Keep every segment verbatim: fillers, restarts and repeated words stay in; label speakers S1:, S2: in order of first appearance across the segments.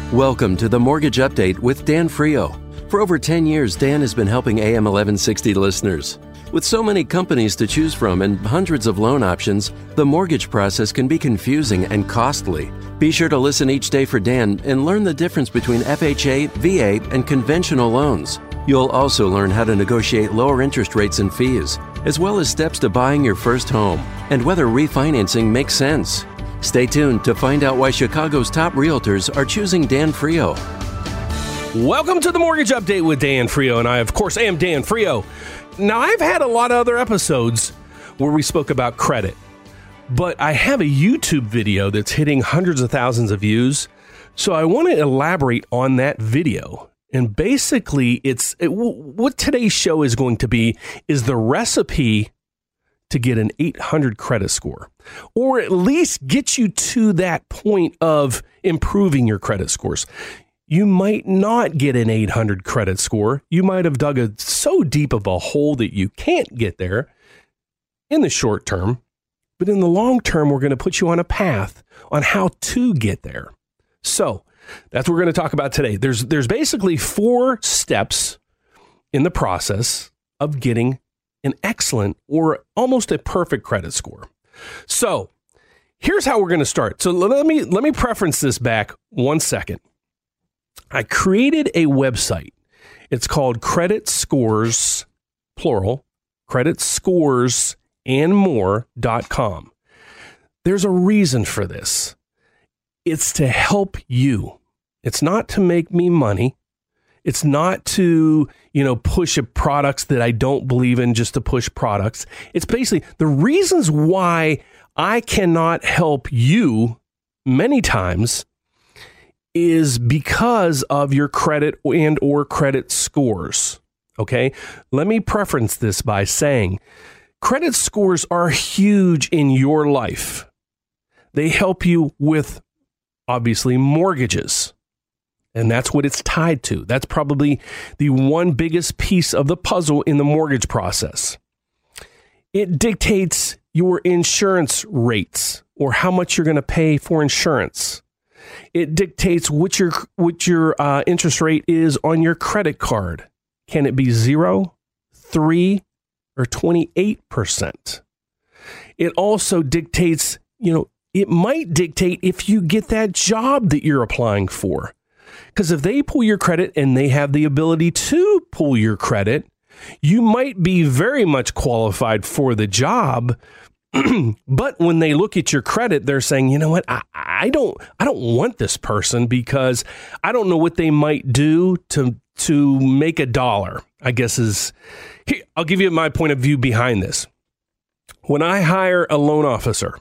S1: Welcome to the Mortgage Update with Dan Frio. For over ten years, Dan has been helping A M eleven sixty listeners. With so many companies to choose from and hundreds of loan options, the mortgage process can be confusing and costly. Be sure to listen each day for Dan and learn the difference between F H A, V A, and conventional loans. You'll also learn how to negotiate lower interest rates and fees, as well as steps to buying your first home and whether refinancing makes sense. Stay tuned to find out why Chicago's top realtors are choosing Dan Frio.
S2: Welcome to the Mortgage Update with Dan Frio, and I, of course, am Dan Frio. Now, I've had a lot of other episodes where we spoke about credit, but I have a YouTube video that's hitting hundreds of thousands of views, so I want to elaborate on that video. And basically, it's it, what today's show is going to be is the recipe to get an eight hundred credit score, or at least get you to that point of improving your credit scores. You might not get an eight hundred credit score. You might have dug a, so deep of a hole that you can't get there in the short term, but in the long term, we're going to put you on a path on how to get there. So that's what we're going to talk about today. There's, there's basically four steps in the process of getting an excellent or almost a perfect credit score. So here's how we're going to start. So let me let me preference this back one second. I created a website. It's called Credit Scores, plural, Credit Scores and More dot com. There's a reason for this. It's to help you. It's not to make me money. It's not to, you know, push a products that I don't believe in just to push products. It's basically the reasons why I cannot help you many times is because of your credit and or credit scores. Okay. Let me preference this by saying credit scores are huge in your life. They help you with obviously mortgages. And that's what it's tied to. That's probably the one biggest piece of the puzzle in the mortgage process. It dictates your insurance rates or how much you're going to pay for insurance. It dictates what your what your uh, interest rate is on your credit card. Can it be zero, three, or twenty-eight percent? It also dictates, you know, it might dictate if you get that job that you're applying for. Because if they pull your credit and they have the ability to pull your credit, you might be very much qualified for the job. But when they look at your credit, they're saying, you know what, I, I don't I don't want this person because I don't know what they might do to to make a dollar, I guess is. Here, I'll give you my point of view behind this. When I hire a loan officer,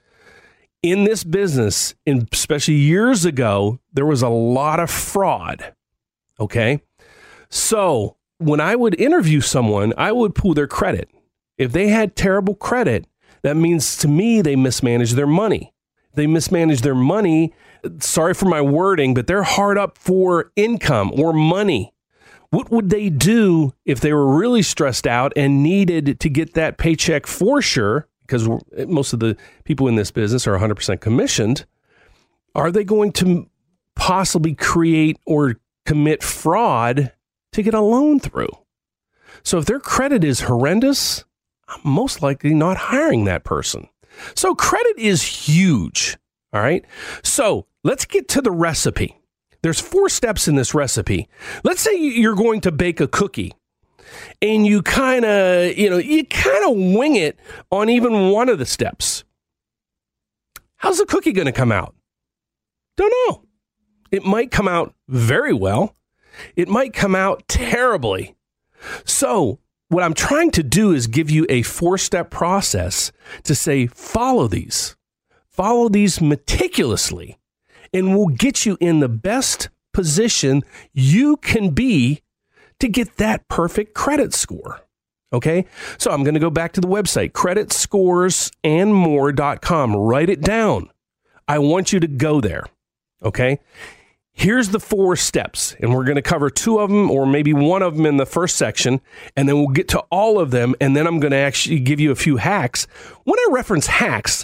S2: in this business, and especially years ago, there was a lot of fraud. Okay. So when I would interview someone, I would pull their credit. If they had terrible credit, that means to me, they mismanaged their money. They mismanaged their money. Sorry for my wording, but they're hard up for income or money. What would they do if they were really stressed out and needed to get that paycheck for sure? Because most of the people in this business are one hundred percent commissioned, are they going to possibly create or commit fraud to get a loan through? So if their credit is horrendous, I'm most likely not hiring that person. So credit is huge. All right. So let's get to the recipe. There's four steps in this recipe. Let's say you're going to bake a cookie. And you kind of, you know, you kind of wing it on even one of the steps. How's the cookie going to come out? Don't know. It might come out very well. It might come out terribly. So what I'm trying to do is give you a four-step process to say, follow these. Follow these meticulously, and we'll get you in the best position you can be to get that perfect credit score. Okay. So I'm going to go back to the website, Credit Scores and More dot com. Write it down. I want you to go there. Okay. Here's the four steps, and we're going to cover two of them or maybe one of them in the first section, and then we'll get to all of them. And then I'm going to actually give you a few hacks. When I reference hacks,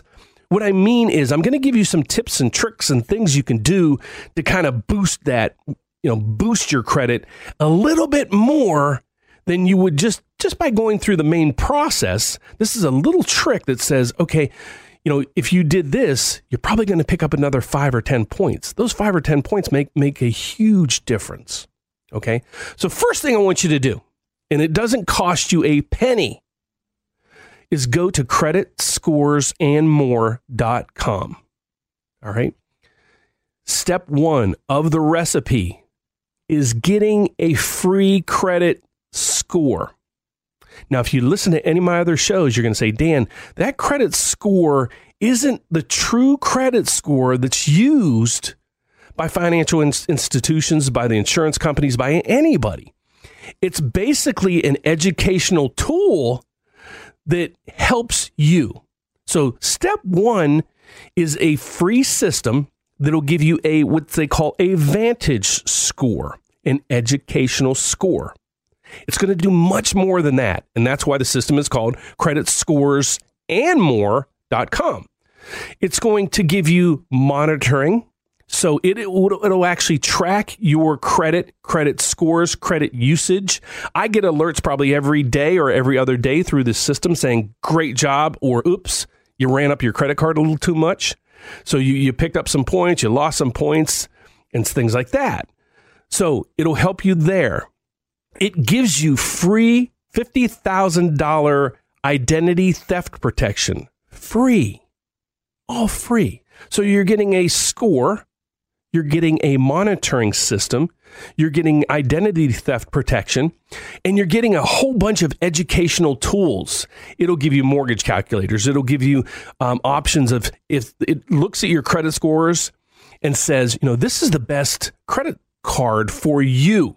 S2: What I mean is I'm going to give you some tips and tricks and things you can do to kind of boost that, you know, boost your credit a little bit more than you would just, just by going through the main process. This is a little trick that says, okay, you know, if you did this, you're probably going to pick up another five or ten points. Those five or ten points make, make a huge difference. Okay. So first thing I want you to do, and it doesn't cost you a penny, is go to credit scores and more dot com. All right. Step one of the recipe is getting a free credit score. Now, if you listen to any of my other shows, you're going to say, Dan, that credit score isn't the true credit score that's used by financial in- institutions, by the insurance companies, by anybody. It's basically an educational tool that helps you. So step one is a free system that'll give you a what they call a Vantage score, an educational score. It's going to do much more than that. And that's why the system is called credit scores and more dot com. It's going to give you monitoring. So it, it will, it'll actually track your credit, credit scores, credit usage. I get alerts probably every day or every other day through this system saying, great job, or oops, you ran up your credit card a little too much. So you, you picked up some points, you lost some points, and things like that. So it'll help you there. It gives you free fifty thousand dollars identity theft protection. Free. All free. So you're getting a score. You're getting a monitoring system. You're getting identity theft protection. And you're getting a whole bunch of educational tools. It'll give you mortgage calculators. It'll give you um, options of if it looks at your credit scores and says, you know, this is the best credit card for you.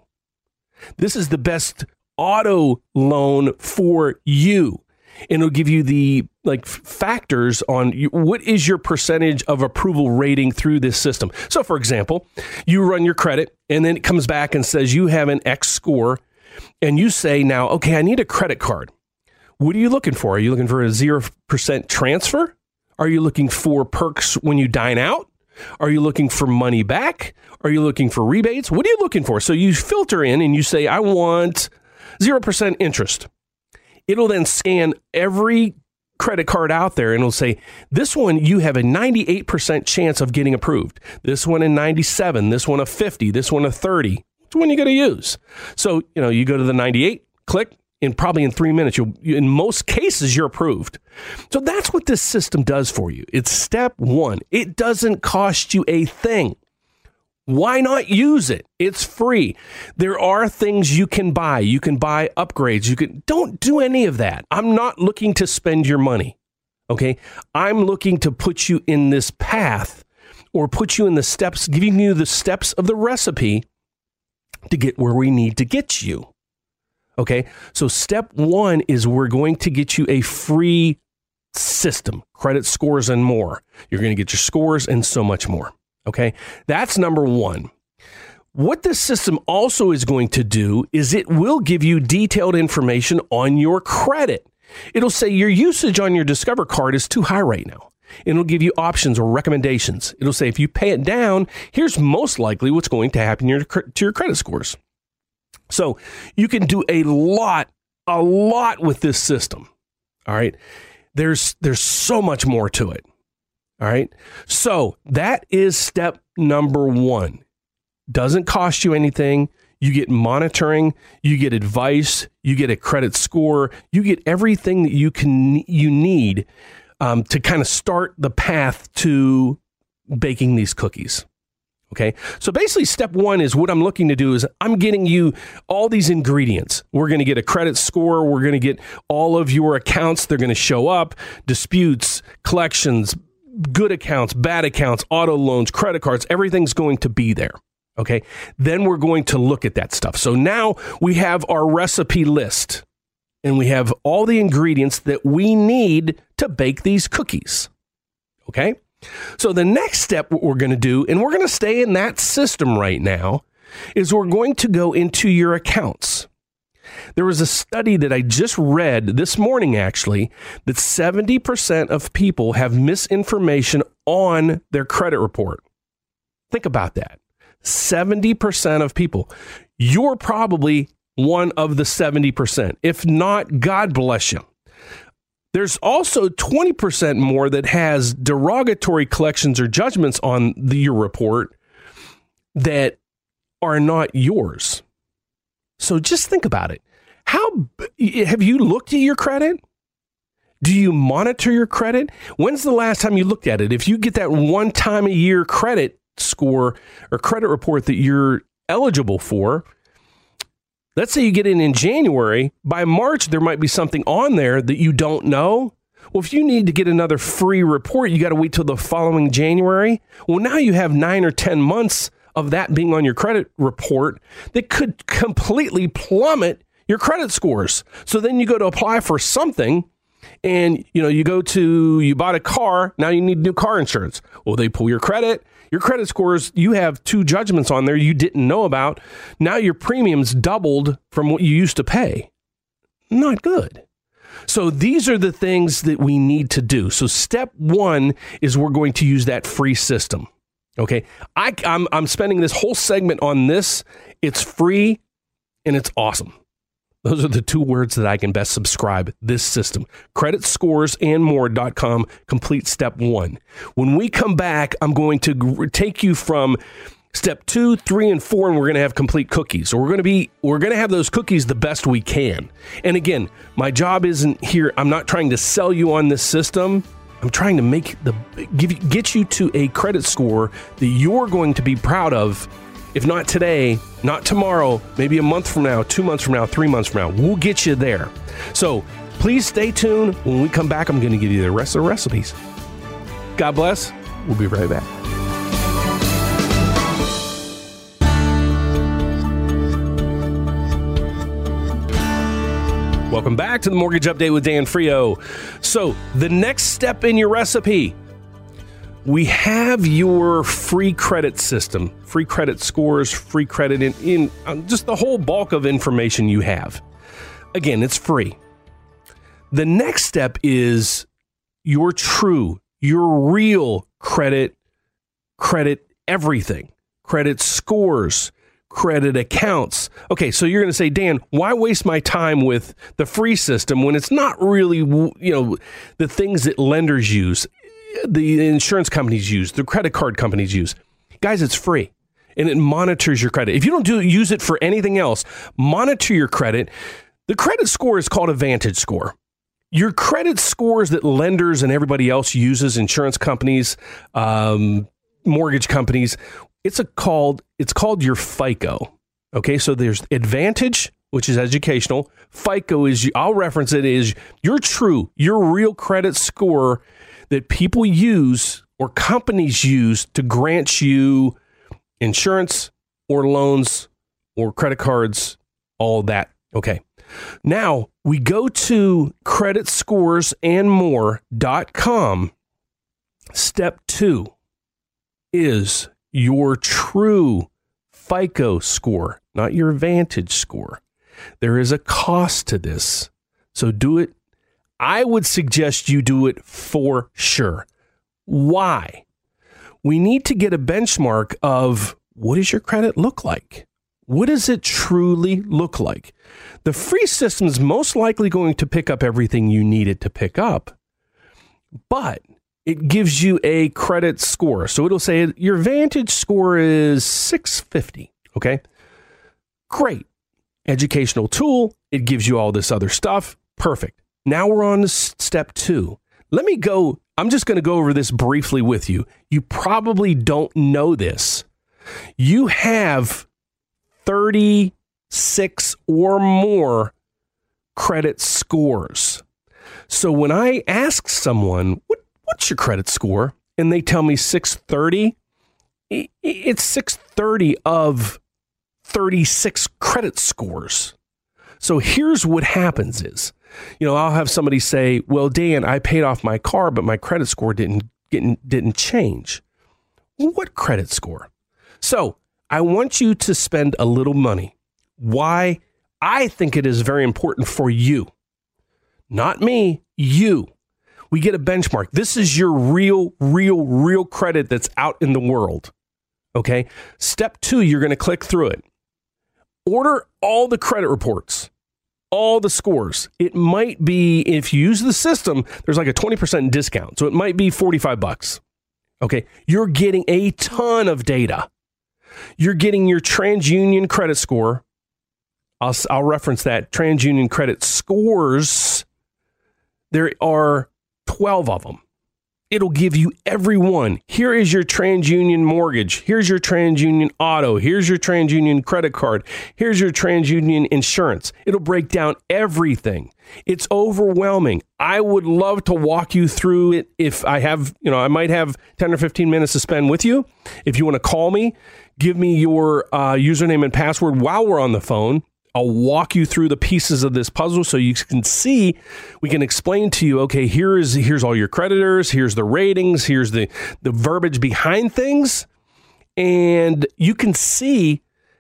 S2: This is the best auto loan for you. And it'll give you the like factors on you, what is your percentage of approval rating through this system. So, for example, you run your credit and then it comes back and says you have an X score and you say now, okay, I need a credit card. What are you looking for? Are you looking for a zero percent transfer? Are you looking for perks when you dine out? Are you looking for money back? Are you looking for rebates? What are you looking for? So you filter in and you say, I want zero percent interest. It'll then scan every credit card out there and it'll say, this one, you have a ninety-eight percent chance of getting approved. This one a ninety-seven, this one a fifty, this one a thirty. Which one are you going to use? So, you know, you go to the ninety-eight, click, and probably in three minutes, you'll, in most cases, you're approved. So that's what this system does for you. It's step one. It doesn't cost you a thing. Why not use it? It's free. There are things you can buy. You can buy upgrades. You can don't do any of that. I'm not looking to spend your money. Okay. I'm looking to put you in this path or put you in the steps, giving you the steps of the recipe to get where we need to get you. Okay. So step one is we're going to get you a free system, credit scores and more. You're going to get your scores and so much more. Okay, that's number one. What this system also is going to do is it will give you detailed information on your credit. It'll say your usage on your Discover card is too high right now. It'll give you options or recommendations. It'll say if you pay it down, here's most likely what's going to happen to your, to your credit scores. So you can do a lot, a lot with this system. All right, there's there's so much more to it. All right. So that is step number one. Doesn't cost you anything. You get monitoring, you get advice, you get a credit score, you get everything that you can, you need um, to kind of start the path to baking these cookies. Okay. So basically step one is what I'm looking to do is I'm getting you all these ingredients. We're going to get a credit score. We're going to get all of your accounts. They're going to show up, disputes, collections, good accounts, bad accounts, auto loans, credit cards, everything's going to be there. Okay. Then we're going to look at that stuff. So now we have our recipe list and we have all the ingredients that we need to bake these cookies. Okay. So the next step, what we're going to do, and we're going to stay in that system right now, is we're going to go into your accounts. There was a study that I just read this morning, actually, that seventy percent of people have misinformation on their credit report. Think about that. seventy percent of people. You're probably one of the seventy percent. If not, God bless you. There's also twenty percent more that has derogatory collections or judgments on the, your report that are not yours. So just think about it. How have you looked at your credit? Do you monitor your credit? When's the last time you looked at it? If you get that one time a year credit score or credit report that you're eligible for, let's say you get it in January, by March, there might be something on there that you don't know. Well, if you need to get another free report, you got to wait till the following January. Well, now you have nine or ten months of that being on your credit report that could completely plummet your credit scores. So then you go to apply for something and, you know, you go to, you bought a car, now you need new car insurance. Well, they pull your credit, your credit scores, you have two judgments on there you didn't know about. Now your premiums doubled from what you used to pay. Not good. So these are the things that we need to do. So step one is we're going to use that free system. Okay, I, I'm, I'm spending this whole segment on this. It's free and it's awesome. Those are the two words that I can best subscribe. This system, credit scores and more dot com, complete step one. When we come back, I'm going to g- take you from step two, three, and four, and we're going to have complete cookies. So we're going to be, we're going to have those cookies the best we can. And again, my job isn't here. I'm not trying to sell you on this system. I'm trying to make the give you, get you to a credit score that you're going to be proud of. If not today, not tomorrow, maybe a month from now, two months from now, three months from now, we'll get you there. So please stay tuned. When we come back, I'm going to give you the rest of the recipes. God bless. We'll be right back. Welcome back to the Mortgage Update with Dan Frio. So the next step in your recipe, we have your free credit system, free credit scores, free credit in, in uh, just the whole bulk of information you have. Again, it's free. The next step is your true, your real credit, credit everything, credit scores, credit accounts. Okay, so you're going to say, Dan, why waste my time with the free system when it's not really, you know, the things that lenders use, the insurance companies use, the credit card companies use? Guys, it's free and it monitors your credit. If you don't do use it for anything else, monitor your credit. The credit score is called a Vantage score. Your credit scores that lenders and everybody else uses, insurance companies, um, mortgage companies, It's a called it's called your FICO. Okay, so there's Advantage, which is educational. FICO is, I'll reference it, is your true, your real credit score that people use or companies use to grant you insurance or loans or credit cards, all that. Okay. Now we go to credit scores and more dot com. Step two is your true FICO score, not your Vantage score. There is a cost to this. So do it. I would suggest you do it for sure. Why? We need to get a benchmark of what does your credit look like? What does it truly look like? The free system is most likely going to pick up everything you need it to pick up, but it gives you a credit score. So it'll say your Vantage score is six fifty. Okay. Great. Educational tool. It gives you all this other stuff. Perfect. Now we're on to step two. Let me go. I'm just going to go over this briefly with you. You probably don't know this. You have thirty-six or more credit scores. So when I ask someone, what What's your credit score? And they tell me six thirty. It's six thirty of thirty-six credit scores. So here's what happens is, you know, I'll have somebody say, well, Dan, I paid off my car, but my credit score didn't, didn't, didn't change. What credit score? So I want you to spend a little money. Why? I think it is very important for you, not me, you. We get a benchmark. This is your real, real, real credit that's out in the world. Okay. Step two, you're going to click through it. Order all the credit reports, all the scores. It might be, if you use the system, there's like a twenty percent discount. So it might be forty-five bucks. Okay. You're getting a ton of data. You're getting your TransUnion credit score. I'll, I'll reference that. TransUnion credit scores. There are twelve of them. It'll give you every one. Here is your TransUnion mortgage. Here's your TransUnion auto. Here's your TransUnion credit card. Here's your TransUnion insurance. It'll break down everything. It's overwhelming. I would love to walk you through it if I have, you know, I might have ten or fifteen minutes to spend with you. If you want to call me, give me your uh, username and password while we're on the phone. I'll walk you through the pieces of this puzzle so you can see, we can explain to you, okay, here is, here's all your creditors, here's the ratings, here's the, the verbiage behind things, and you can see,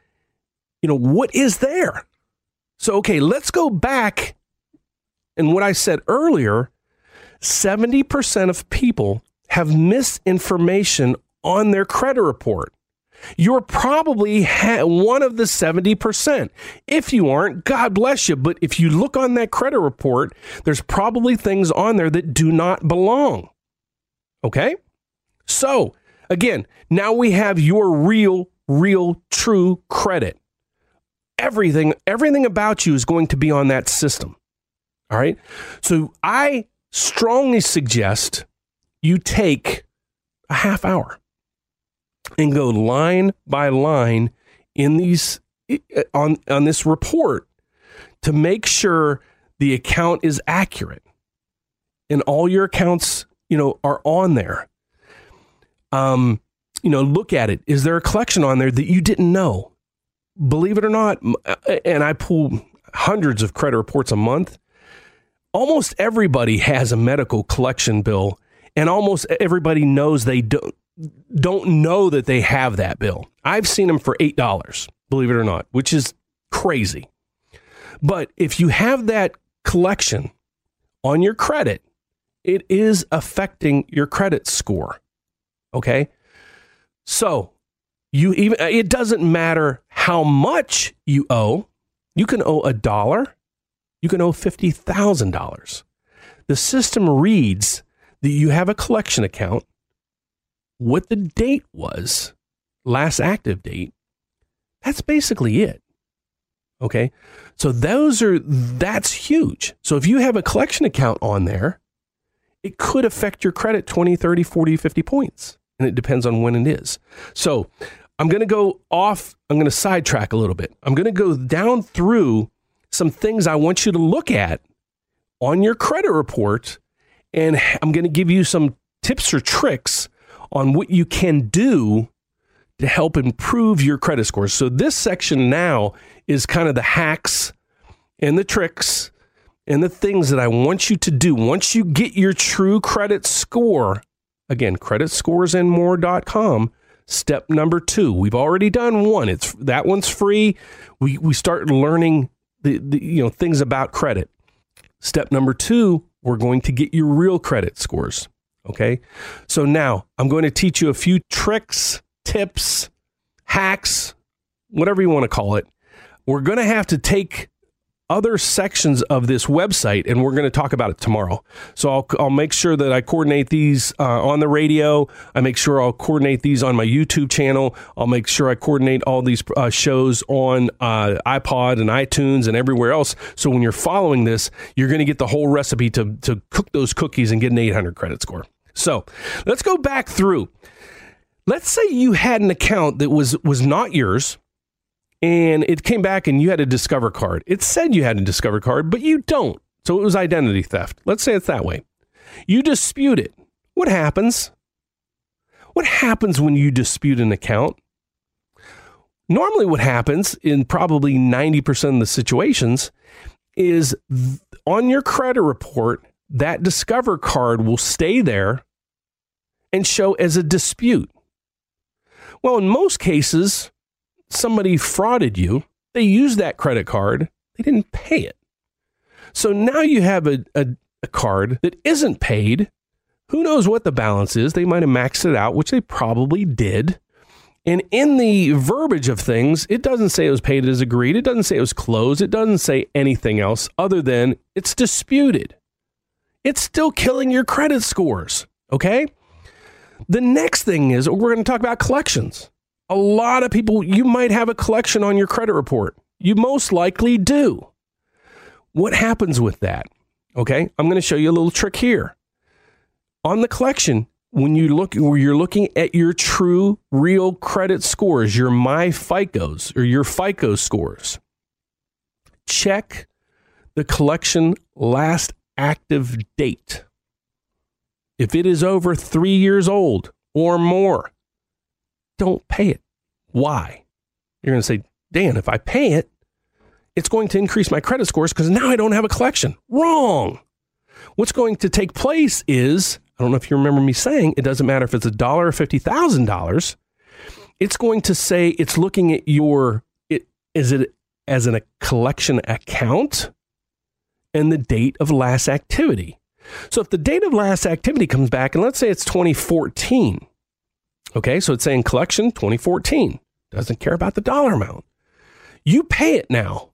S2: you know, what is there. So, okay, let's go back. And what I said earlier, seventy percent of people have misinformation on their credit report. You're probably ha- one of the seventy percent. If you aren't, God bless you. But if you look on that credit report, there's probably things on there that do not belong. Okay? So, again, now we have your real, real, true credit. Everything, everything about you is going to be on that system. All right? So I strongly suggest you take a half hour and go line by line in these on, on this report to make sure the account is accurate and all your accounts, you know, are on there. Um, you know, look at it. Is there a collection on there that you didn't know? Believe it or not, and I pull hundreds of credit reports a month. Almost everybody has a medical collection bill, and almost everybody knows they don't. don't know that they have that bill. I've seen them for eight dollars, believe it or not, which is crazy. But if you have that collection on your credit, it is affecting your credit score. Okay? So, you even it doesn't matter how much you owe. You can owe a dollar. You can owe fifty thousand dollars. The system reads that you have a collection account, what the date was, last active date. That's basically it. Okay. So those are, that's huge. So if you have a collection account on there, it could affect your credit twenty, thirty, forty, fifty points. And it depends on when it is. So I'm going to go off. I'm going to sidetrack a little bit. I'm going to go down through some things I want you to look at on your credit report. And I'm going to give you some tips or tricks on what you can do to help improve your credit scores. So this section now is kind of the hacks and the tricks and the things that I want you to do. Once you get your true credit score, again, credit scores and more dot com, step number two. We've already done one. It's that one's free. We we start learning the, the you know things about credit. Step number two, we're going to get your real credit scores. Okay, so now I'm going to teach you a few tricks, tips, hacks, whatever you want to call it. We're going to have to take other sections of this website, and we're going to talk about it tomorrow. So I'll, I'll make sure that I coordinate these uh, on the radio. I make sure I'll coordinate these on my YouTube channel. I'll make sure I coordinate all these uh, shows on uh, iPod and iTunes and everywhere else. So when you're following this, you're going to get the whole recipe to, to cook those cookies and get an eight hundred credit score. So let's go back through. Let's say you had an account that was was not yours, and it came back and you had a Discover card. It said you had a Discover card, but you don't. So it was identity theft. Let's say it's that way. You dispute it. What happens? What happens when you dispute an account? Normally what happens in probably ninety percent of the situations is th- on your credit report, that Discover card will stay there and show as a dispute. Well, in most cases, somebody frauded you. They used that credit card They didn't pay it. So now you have a, a, a card that isn't paid. Who knows what the balance is? They might have maxed it out, which they probably did. And in the verbiage of things, it doesn't say it was paid as agreed. It doesn't say it was closed. It doesn't say anything else other than it's disputed. It's still killing your credit scores, okay? The next thing is we're going to talk about collections. A lot of people, you might have a collection on your credit report. You most likely do. What happens with that? Okay, I'm going to show you a little trick here. On the collection, when you look, where you're looking at your true, real credit scores, your MyFICOs or your FICO scores, check the collection last active date. If it is over three years old or more, don't pay it. Why? You're going to say, Dan, if I pay it, it's going to increase my credit scores because now I don't have a collection. Wrong. What's going to take place is, I don't know if you remember me saying, it doesn't matter if it's a dollar or fifty thousand dollars. It's going to say it's looking at your, it, is it as an, a collection account and the date of last activity. So if the date of last activity comes back, and let's say it's twenty fourteen, okay, so it's saying collection twenty fourteen, doesn't care about the dollar amount. You pay it now.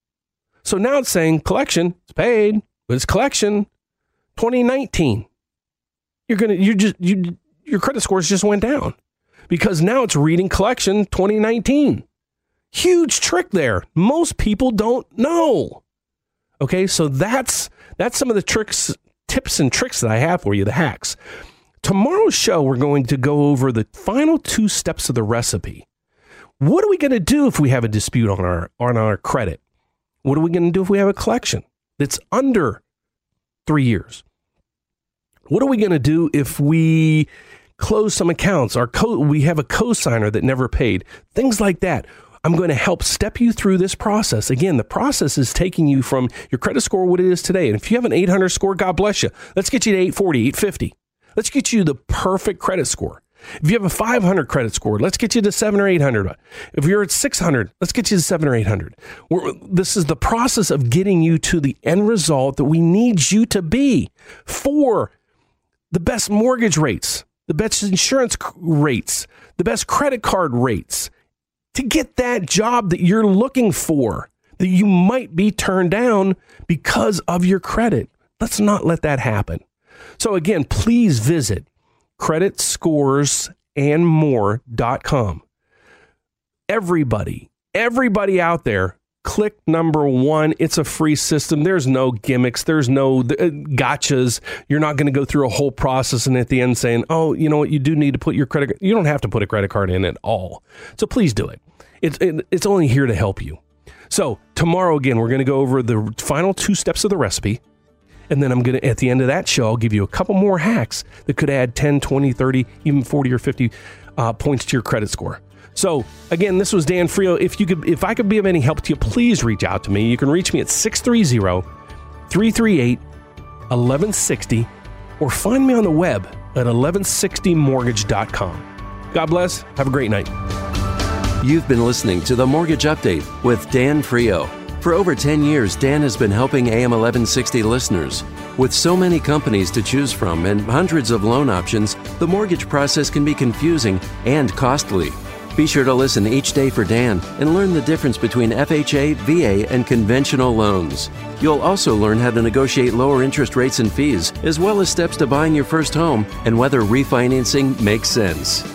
S2: So now it's saying collection, it's paid, but it's collection twenty nineteen. You're going to, you just, you, your credit scores just went down because now it's reading collection twenty nineteen. Huge trick there. Most people don't know. Okay, so that's, that's some of the tricks, tips and tricks that I have for you, the hacks. Tomorrow's show, we're going to go over the final two steps of the recipe. What are we going to do if we have a dispute on our, on our credit? What are we going to do if we have a collection that's under three years? What are we going to do if we close some accounts? Our co- we have a cosigner that never paid. Things like that. I'm going to help step you through this process. Again, the process is taking you from your credit score, what it is today. And if you have an eight hundred score, God bless you. Let's get you to eight forty, eight fifty. Let's get you the perfect credit score. If you have a five hundred credit score, let's get you to seven or eight hundred. If you're at six hundred, let's get you to seven or eight hundred. We're, this is the process of getting you to the end result that we need you to be for the best mortgage rates, the best insurance rates, the best credit card rates, to get that job that you're looking for, that you might be turned down because of your credit. Let's not let that happen. So again, please visit credit scores and more dot com. Everybody, everybody out there, click number one. It's a free system. There's no gimmicks. There's no uh, gotchas. You're not going to go through a whole process and at the end saying, oh, you know what? You do need to put your credit. You don't have to put a credit card in at all. So please do it. It's, it, it's only here to help you. So tomorrow, again, we're going to go over the final two steps of the recipe. And then I'm going to, at the end of that show, I'll give you a couple more hacks that could add ten, twenty, thirty, even forty or fifty uh, points to your credit score. So again, this was Dan Frio. If you could, if I could be of any help to you, please reach out to me. You can reach me at six three zero, three three eight, one one six zero or find me on the web at eleven sixty mortgage dot com. God bless. Have a great night.
S1: You've been listening to The Mortgage Update with Dan Frio. For over ten years, Dan has been helping A M eleven sixty listeners. With so many companies to choose from and hundreds of loan options, the mortgage process can be confusing and costly. Be sure to listen each day for Dan and learn the difference between F H A, V A, and conventional loans. You'll also learn how to negotiate lower interest rates and fees, as well as steps to buying your first home and whether refinancing makes sense.